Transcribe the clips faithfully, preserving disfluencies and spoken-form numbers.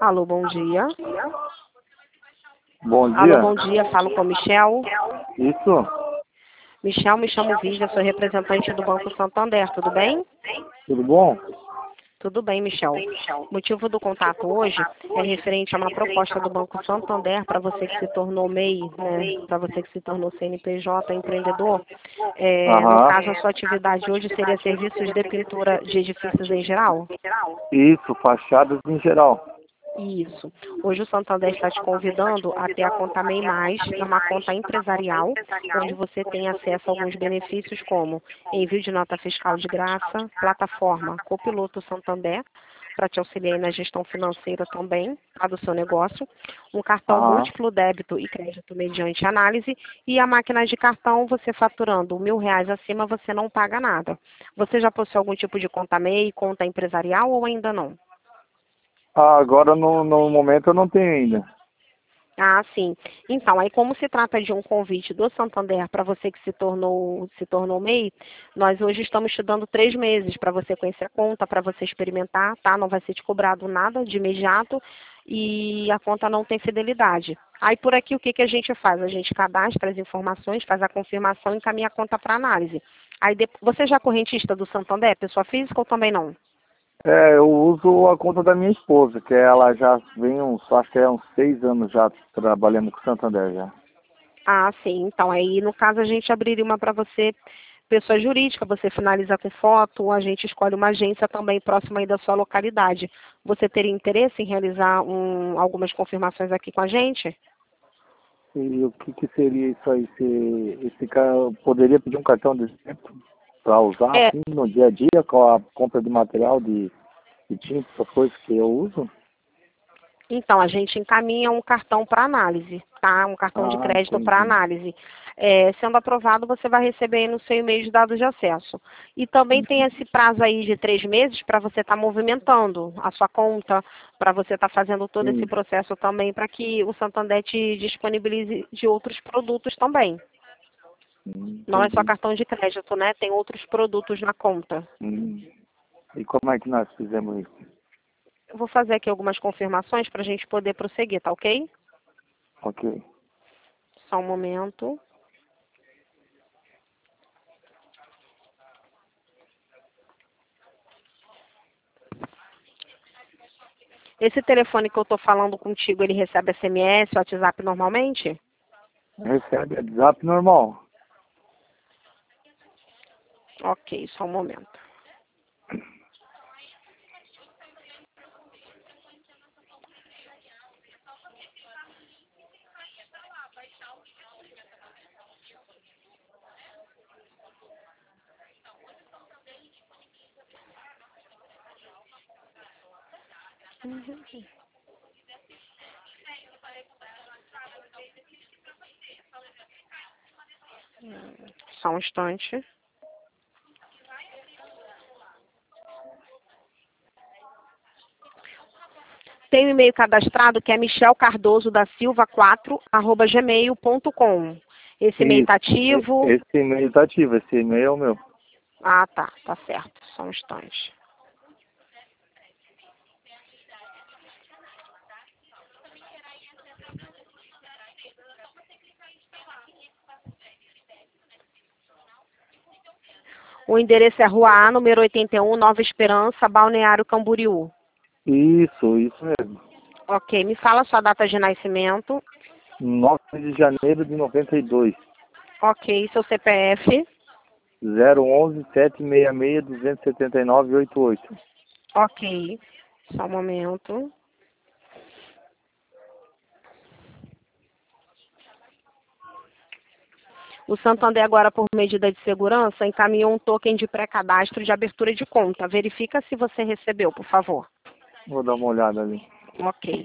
Alô, bom dia. Bom dia. Alô, bom dia. Falo com Michel. Isso? Michel, me chamo Vígia, sou representante do Banco Santander, tudo bem? Tudo bom? Tudo bem, Michel. O motivo do contato hoje é referente a uma proposta do Banco Santander para você que se tornou M E I, né? Para você que se tornou C N P J, empreendedor. É, no Aham. caso, a sua atividade hoje seria serviços de pintura de edifícios em geral? Isso, fachadas em geral. Isso. Hoje o Santander está te convidando a ter a conta M E I Mais, é uma conta empresarial, onde você tem acesso a alguns benefícios como envio de nota fiscal de graça, plataforma Copiloto Santander, para te auxiliar na gestão financeira também, tá, do seu negócio, um cartão Aham. múltiplo débito e crédito mediante análise, e a máquina de cartão, você faturando mil reais acima, você não paga nada. Você já possui algum tipo de conta M E I, conta empresarial ou ainda não? Ah, agora no, no momento eu não tenho ainda. Ah, sim. Então, aí como se trata de um convite do Santander para você que se tornou se tornou M E I, nós hoje estamos te dando três meses para você conhecer a conta, para você experimentar, tá? Não vai ser te cobrado nada de imediato e a conta não tem fidelidade. Aí por aqui o que, que a gente faz? A gente cadastra as informações, faz a confirmação e encaminha a conta para análise. Aí de... Você já é correntista do Santander, pessoa física ou também não? É, eu uso a conta da minha esposa, que ela já vem uns, acho que é uns seis anos já trabalhando com o Santander já. Ah, sim. Então, aí no caso a gente abriria uma para você, pessoa jurídica, você finaliza com foto, a gente escolhe uma agência também próxima aí da sua localidade. Você teria interesse em realizar um, algumas confirmações aqui com a gente? E o que, que seria isso aí? Se, esse cara poderia pedir um cartão de débito para usar É, assim no dia a dia com a compra de material de, de tinta, essas coisas que eu uso? então a gente encaminha um cartão para análise, tá? Um cartão de Ah, crédito para entendi. análise. É, sendo aprovado, você vai receber aí no seu e-mail os dados de acesso. E também tem esse prazo aí de três meses para você estar movimentando a sua conta, para você estar fazendo todo esse Sim, processo também, para que o Santander te disponibilize de outros produtos também. sim, Não é só entendi. cartão de crédito, né? Tem outros produtos na conta. Hum. E como é que nós fizemos isso? Eu vou fazer aqui algumas confirmações para a gente poder prosseguir, tá ok? Ok. Só um momento. Esse telefone que eu estou falando contigo, ele recebe S M S, WhatsApp normalmente? Recebe WhatsApp normal. Ok, só um momento. Só um instante. Tem um e-mail cadastrado que é michel cardoso da silva quatro arroba gmail ponto com. Esse e-mail está Isso. E- ativo? Esse e-mail está ativo, esse e-mail é o meu. Ah, tá. Tá certo. Só um instante. O endereço é Rua A, número oitenta e um, Nova Esperança, Balneário Camboriú. Isso, isso mesmo. Ok, me fala a sua data de nascimento. nove de janeiro de noventa e dois. Ok, seu C P F. zero onze sete seis seis dois sete nove oito oito. Ok, só um momento. O Santander agora, por medida de segurança, encaminhou um token de pré-cadastro de abertura de conta. Verifica se você recebeu, por favor. Vou dar uma olhada ali. Ok.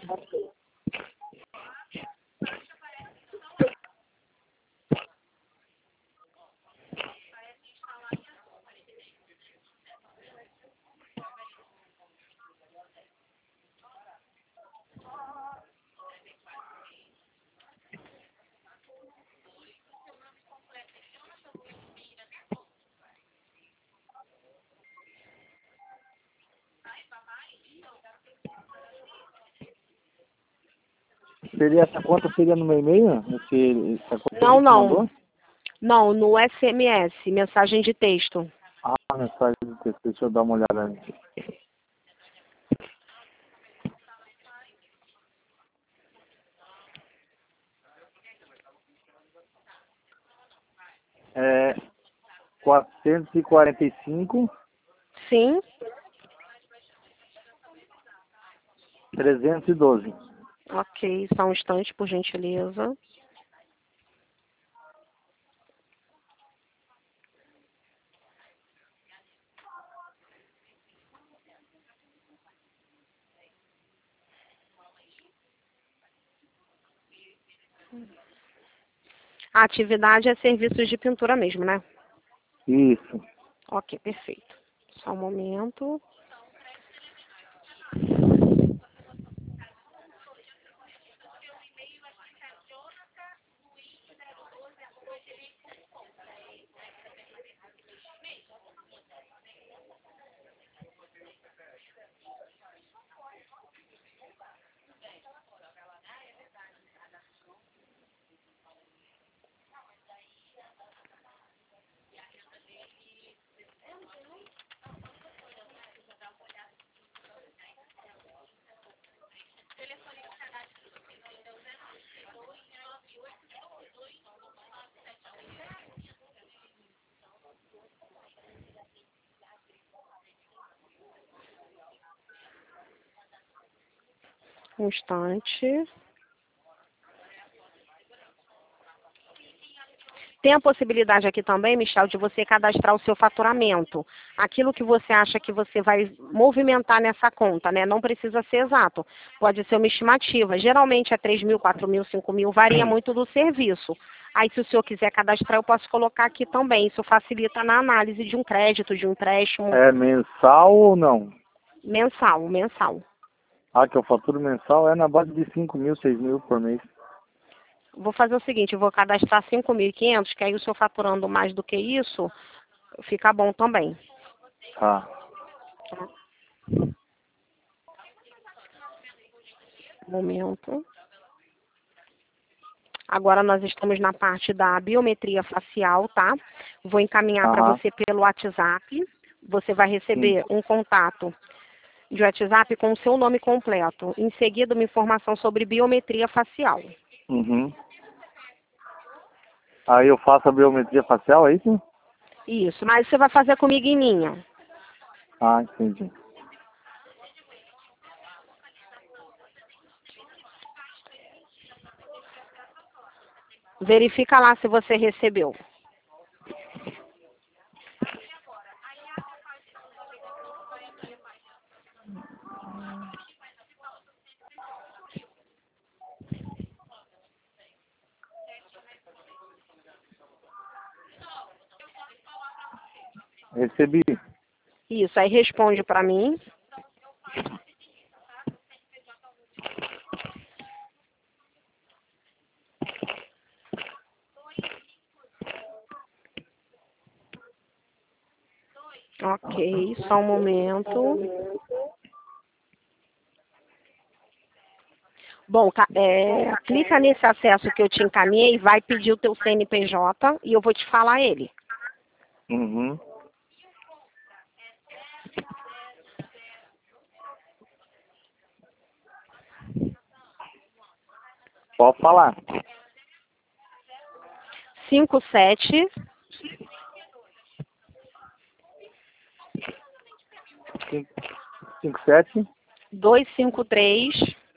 Seria essa conta seria no meu e-mail? Esse, essa conta Não, que você não. mandou? Não, no S M S, mensagem de texto. Ah, mensagem de texto, deixa eu dar uma olhada ali. É quatrocentos e quarenta e cinco, Sim. trezentos e doze. Ok, só um instante, por gentileza. A atividade é serviços de pintura mesmo, né? Isso. Ok, perfeito. Só um momento. Um instante. Tem a possibilidade aqui também, Michel, de você cadastrar o seu faturamento. Aquilo que você acha que você vai movimentar nessa conta, né? Não precisa ser exato. Pode ser uma estimativa. Geralmente é três mil, quatro mil, cinco mil, varia muito do serviço. Aí, se o senhor quiser cadastrar, eu posso colocar aqui também. Isso facilita na análise de um crédito, de um empréstimo. É mensal ou não? Mensal, mensal. Ah, que eu faturo mensal é na base de cinco mil, seis mil por mês. Vou fazer o seguinte, eu vou cadastrar cinco mil e quinhentos, que aí o senhor faturando mais do que isso, fica bom também. Tá. Um momento. Agora nós estamos na parte da biometria facial, tá? Vou encaminhar para Aham. você pelo WhatsApp. Você vai Sim. receber um contato de WhatsApp com o seu nome completo. Em seguida, uma informação sobre biometria facial. Uhum. Aí eu faço a biometria facial, é isso? Isso, mas você vai fazer comigo em linha. Ah, entendi. Verifica lá se você recebeu. Recebi. Isso, aí responde para mim. Ok, só um momento. Bom, ca- é, clica nesse acesso que eu te encaminhei, vai pedir o teu C N P J e eu vou te falar ele. Uhum. Pode falar. cinco sete Cinco, cinco, sete, dois cinco três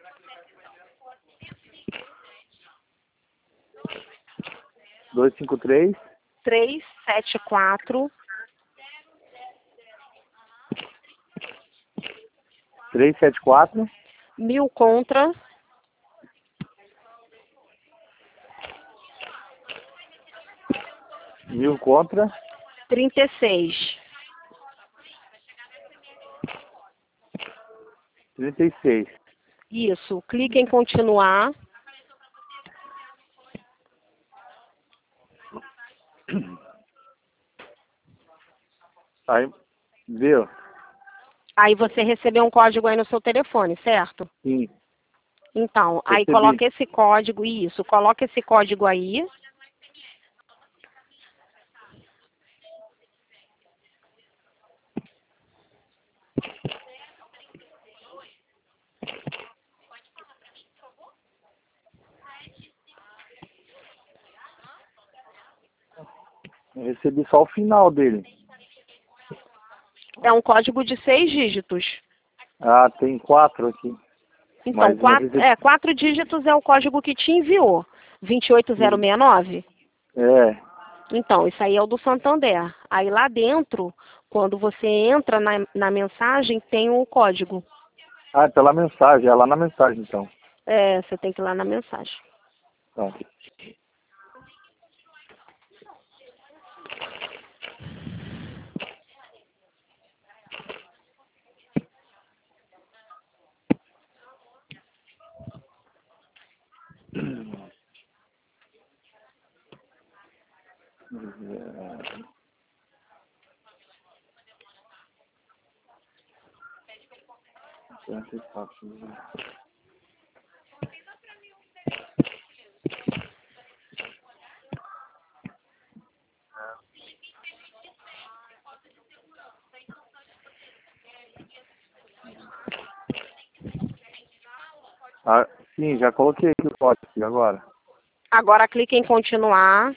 dois, cinco, três, três sete quatro três, sete, quatro, mil contra mil contra, trinta e seis. trinta e seis. Isso, clique em continuar. Aí, viu? Aí você recebeu um código aí no seu telefone, certo? Sim. Então, aí Percebi. coloca esse código, isso, coloca esse código aí. Eu recebi só o final dele. É um código de seis dígitos. Ah, tem quatro aqui. Então, Mas não quatro, recebi. é, quatro dígitos é o código que te enviou. vinte e oito zero sessenta e nove? É. Então, isso aí é o do Santander. Aí lá dentro, quando você entra na, na mensagem, tem o código. Ah, é pela mensagem. É lá na mensagem, então. É, você tem que ir lá na mensagem. Tá. Ah, sim, já coloquei aqui o código aqui agora. Agora clique em continuar.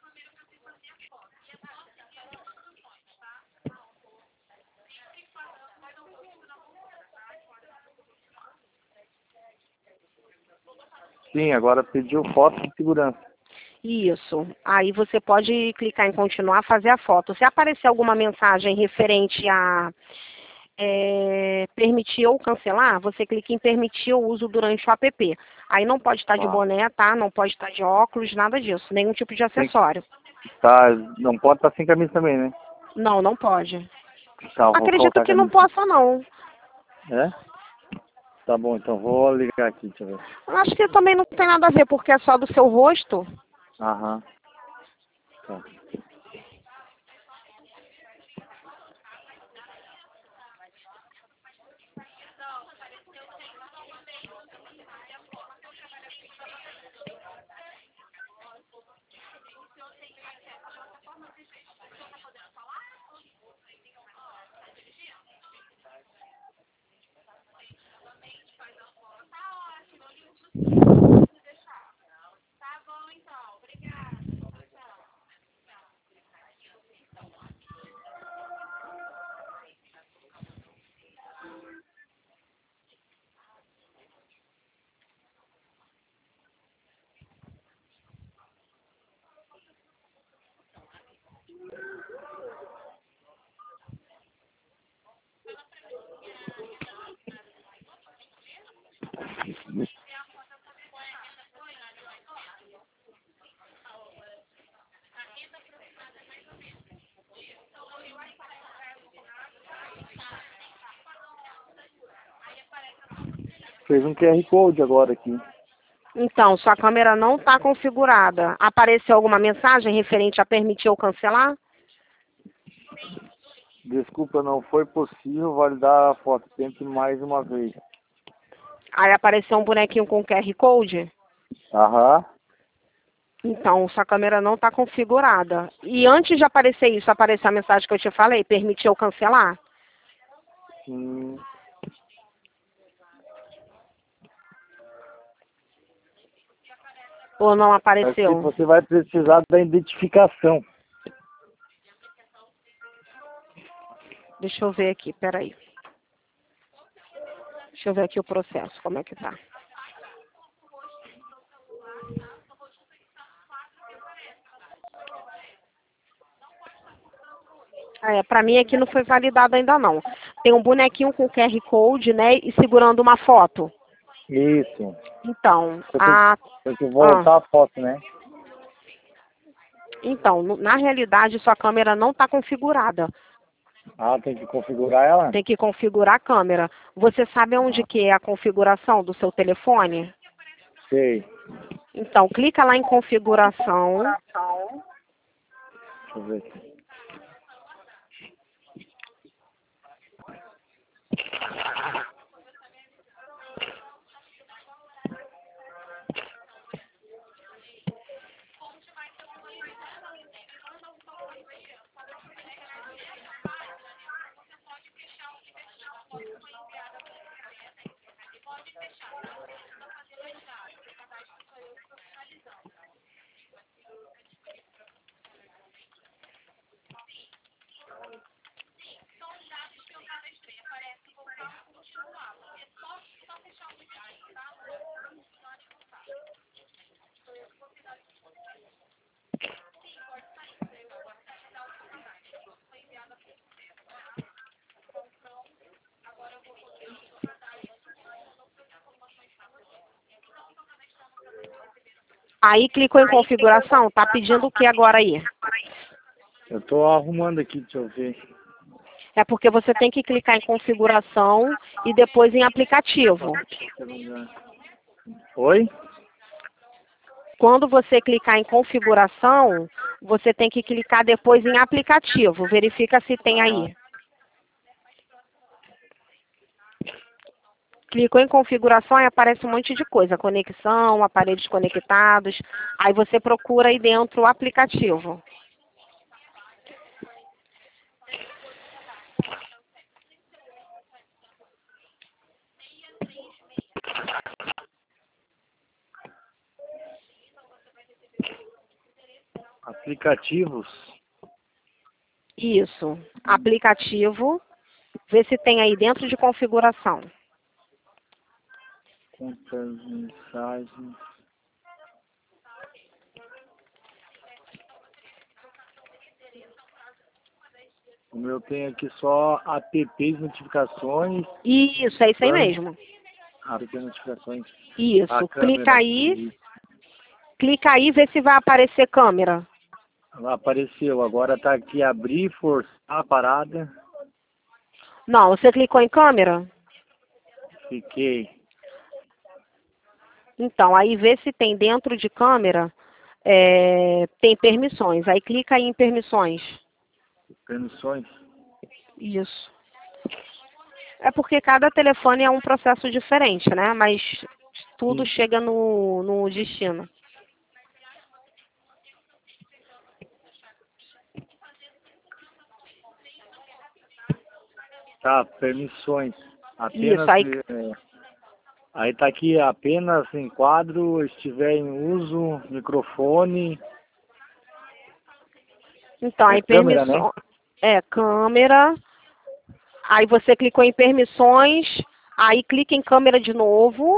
Sim, agora pediu foto de segurança. Isso. Aí você pode clicar em continuar, fazer a foto. Se aparecer alguma mensagem referente a é, permitir ou cancelar, você clica em permitir o uso durante o app. Aí não pode estar de Tá. boné, tá? Não pode estar de óculos, nada disso. Nenhum tipo de Tem que acessório. tá, não pode estar sem camisa também, né? Não, não pode. Tá, vou Acredito colocar a que não camisa. possa, não. É? Tá bom, então vou ligar aqui, deixa eu ver. Acho que também não tem nada a ver, porque é só do seu rosto. Aham. Tá. Fez um Q R Code agora aqui. Então, sua câmera não está configurada. Apareceu alguma mensagem referente a permitir ou cancelar? Desculpa, não foi possível validar a foto. Tente mais uma vez. Aí apareceu um bonequinho com Q R Code? Aham. Então, sua câmera não está configurada. E antes de aparecer isso, apareceu a mensagem que eu te falei, permitir ou cancelar? Sim. Ou não Tá escrito, apareceu? você vai precisar da identificação. Deixa eu ver aqui, peraí. Deixa eu ver aqui o processo, como é que tá. É, pra mim aqui não foi validado ainda não. Tem um bonequinho com Q R Code, né, e segurando uma foto. Isso. Então, Eu tenho, a... eu tenho que ah, voltar a foto, né? então, no- na realidade, sua câmera não está configurada. Ah, tem que configurar ela? Tem que configurar a câmera. Você sabe onde Ah, que é a configuração do seu telefone? sei. Então, clica lá em configuração. Deixa eu ver aqui. Aí clicou em configuração, tá pedindo o que agora aí? Eu tô arrumando aqui, deixa eu ver. É porque você tem que clicar em configuração e depois em aplicativo. Oi? Quando você clicar em configuração, você tem que clicar depois em aplicativo. Verifica se tem aí. Clicou em configuração e aparece um monte de coisa. Conexão, aparelhos conectados. Aí você procura aí dentro o aplicativo. Aplicativos. Isso. Aplicativo. Vê se tem aí dentro de configuração. Contas, mensagens. O meu tem aqui só apps, notificações. Isso, é isso aí mesmo. App notificações. Isso. A Clica câmera aí. aqui. Clica aí e vê se vai aparecer câmera. Apareceu. Agora tá aqui abrir, forçar a parada. Não, você clicou em câmera? Fiquei. Então, aí vê se tem dentro de câmera, é, tem permissões. Aí clica aí em permissões. Permissões. Isso. É porque cada telefone é um processo diferente, né? Mas tudo Sim. chega no, no destino. Tá, permissões. Apenas. Isso, aí, É, aí tá aqui apenas em quadro, estiver em uso, microfone. então, É aí câmera, né? permissões. É, câmera. Aí você clicou em permissões. Aí clica em câmera de novo.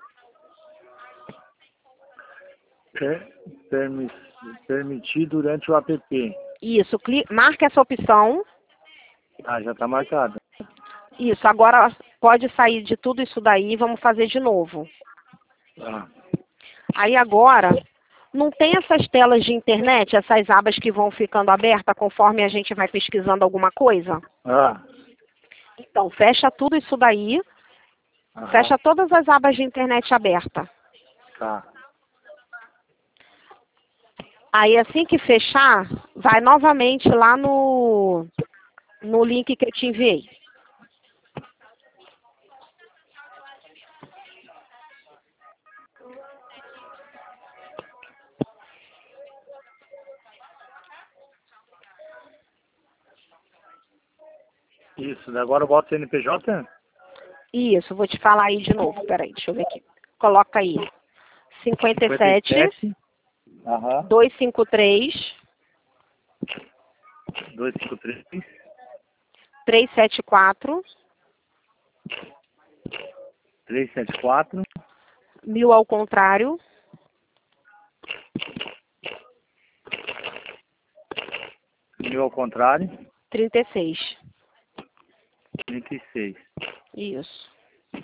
Per, permi, permitir durante o app. Isso, cli, marca essa opção. Ah, já tá marcado. Isso, agora pode sair de tudo isso daí, vamos fazer de novo. Ah, Aí agora, não tem essas telas de internet, essas abas que vão ficando abertas conforme a gente vai pesquisando alguma coisa? ah, Então, fecha tudo isso daí, aham, fecha todas as abas de internet abertas. tá. Aí assim que fechar, vai novamente lá no, no link que eu te enviei. Isso, agora eu boto C N P J? Isso, vou te falar aí de novo, peraí, deixa eu ver aqui. Coloca aí, cinquenta e sete, Aham. duzentos e cinquenta e três, duzentos e cinquenta e três. trezentos e setenta e quatro, trezentos e setenta e quatro. mil ao contrário, Mil ao contrário. trinta e seis. trinta e seis. Isso.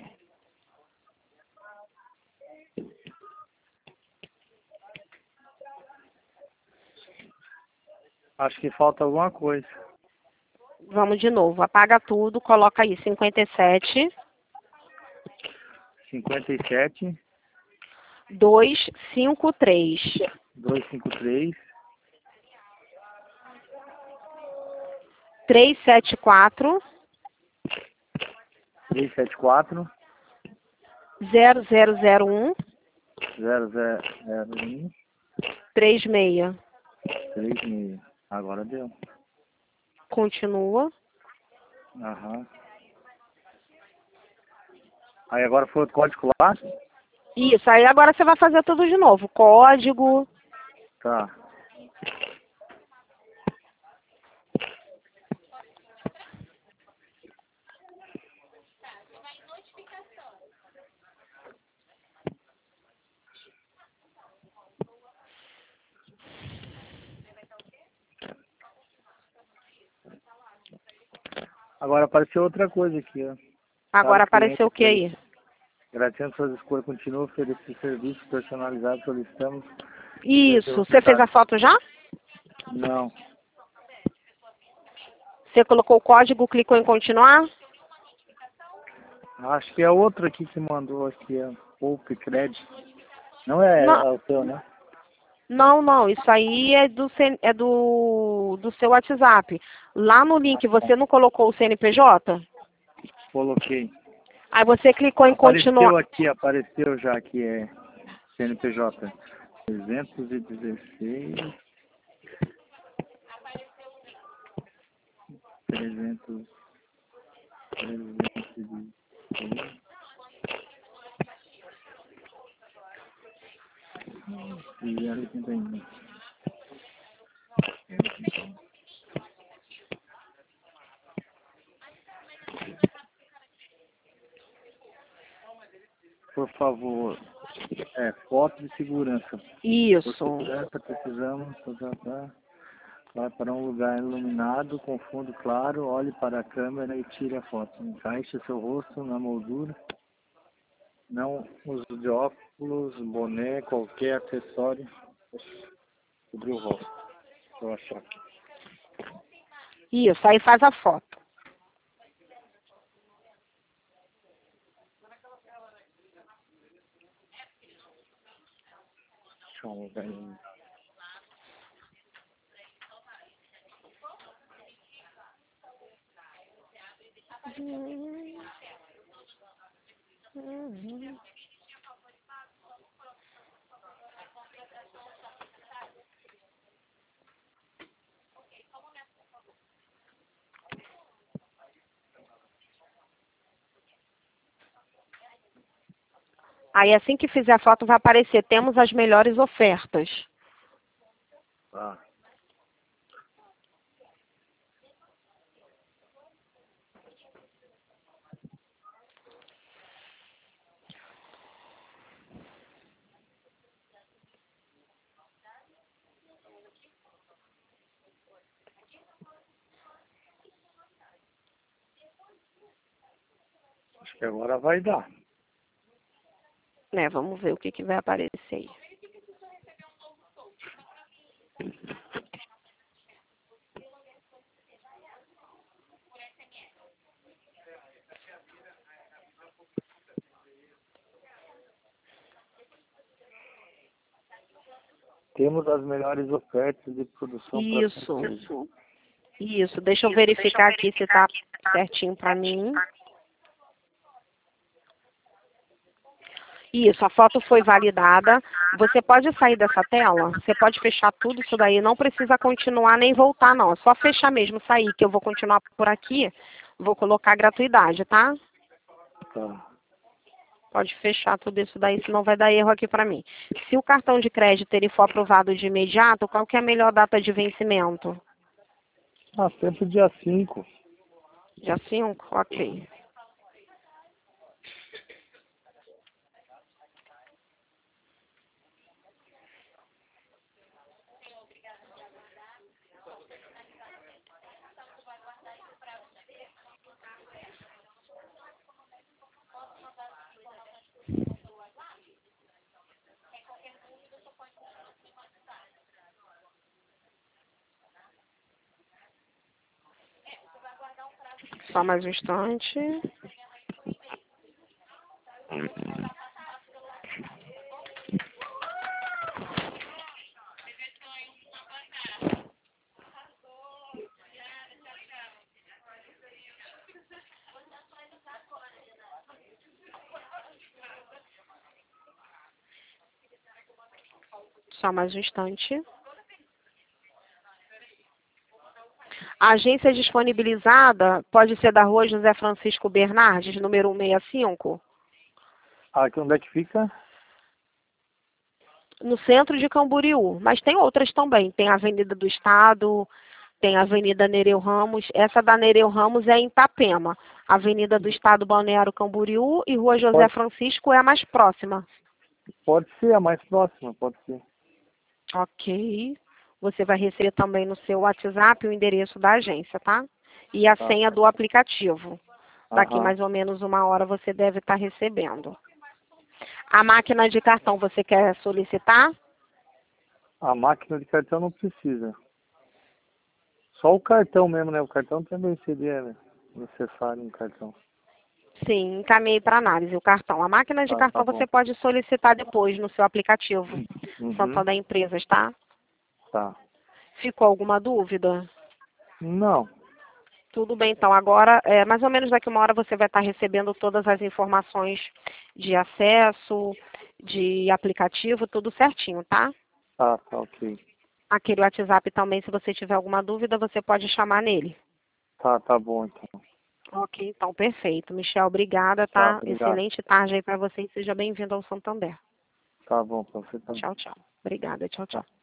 Acho que falta alguma coisa. Vamos de novo. Apaga tudo, coloca aí cinquenta e sete, cinquenta e sete. duzentos e cinquenta e três, duzentos e cinquenta e três. trezentos e setenta e quatro, trezentos e setenta e quatro. zero zero zero um, zero zero zero um. trinta e seis. três mil. Agora deu. Continua. Aham. Aí agora foi o código lá? Isso, aí agora você vai fazer tudo de novo. Código. Tá. Agora apareceu outra coisa aqui, ó. Agora Para cliente apareceu o que aí? Agradecendo suas escolhas, continua oferecendo serviços personalizados, solicitamos. Isso. Você fez a foto já? Não. Você colocou o código, clicou em continuar? Acho que é outro aqui que mandou aqui, é Poupe Credit. Não é, Não, é o seu, né? não, não. Isso aí é do, C- é do, do seu WhatsApp. Lá no link você não colocou o C N P J? Coloquei. Aí você clicou em continuar. Apareceu aqui, apareceu já que é C N P J. trezentos e dezesseis. trezentos. trezentos e dezesseis. E oitenta e um. Por favor, é, foto de segurança. Por Isso. segurança, precisamos, tá, tá, tá. Vai para um lugar iluminado, com fundo claro, olhe para a câmera e tire a foto. Encaixe seu rosto na moldura. Não use de óculos, boné, qualquer acessório sobre o rosto. Vou achar aqui. Isso. Aí faz a foto. Deixa eu ver aí. Aí assim que fizer a foto vai aparecer, temos as melhores ofertas. Tá. Acho que agora vai dar. Né, vamos ver o que, que vai aparecer aí. Temos as melhores ofertas de produção para Isso. você. Isso. Deixa eu verificar aqui se tá certinho para mim. Isso, a foto foi validada. Você pode sair dessa tela? Você pode fechar tudo isso daí. Não precisa continuar nem voltar, não. É só fechar mesmo, sair, que eu vou continuar por aqui. Vou colocar gratuidade, tá? Tá. Pode fechar tudo isso daí, senão vai dar erro aqui para mim. Se o cartão de crédito ele for aprovado de imediato, qual que é a melhor data de vencimento? Ah, sempre dia cinco. Dia cinco? Ok. Só mais um instante. Só mais um instante. A agência disponibilizada pode ser da rua José Francisco Bernardes, número cento e sessenta e cinco, Ah, aqui onde é que fica? no centro de Camboriú. Mas tem outras também. Tem a Avenida do Estado, tem a Avenida Nereu Ramos. Essa da Nereu Ramos é em Itapema. Avenida do Estado, Balneário Camboriú e Rua José Pode, Francisco é a mais próxima. pode ser a mais próxima, pode ser. Ok. Você vai receber também no seu WhatsApp o endereço da agência, tá? E a Tá. senha do aplicativo. Daqui Aham. mais ou menos uma hora você deve estar recebendo. A máquina de cartão você quer solicitar? A máquina de cartão não precisa. Só o cartão mesmo, né? O cartão também seria necessário um cartão. Sim, encaminhei para análise o cartão. A máquina de Tá, tá cartão bom. você pode solicitar depois no seu aplicativo Uhum. Santander Empresas, tá? Tá. Ficou alguma dúvida? Não. Tudo bem, então. Agora, é, mais ou menos daqui uma hora você vai estar recebendo todas as informações de acesso, de aplicativo, tudo certinho, tá? Tá, tá ok. Aquele WhatsApp também, se você tiver alguma dúvida, você pode chamar nele. Tá, tá bom então. Ok, então, perfeito. Michel, obrigada, Tá, tá? obrigado. Excelente tarde aí para você e seja bem-vindo ao Santander. Tá bom, pra você também. Tchau, tchau. Obrigada, tchau, Tá. tchau.